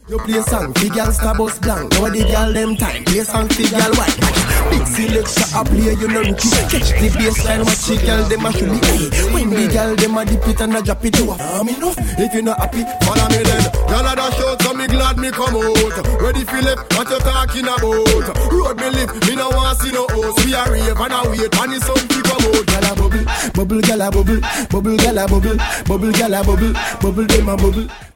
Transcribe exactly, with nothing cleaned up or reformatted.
You play song, fi girl star bus blank. Now the girl them time, play song fi girl white. Big selection a play, you know rookie. Catch the bassline, watch the girl them a shoot it. When the girl them a dip it and a drop it, you a farm enough. If you not happy, follow me then. Girl a dash out, so me glad me come out. Ready fi left, what you talking about? Road me live, me no want see no house. We a rave and a wait, and the sun fi come out. Girl a bubble, bubble, girl a bubble, bubble, girl a bubble, bubble, girl a bubble, bubble them a bubble.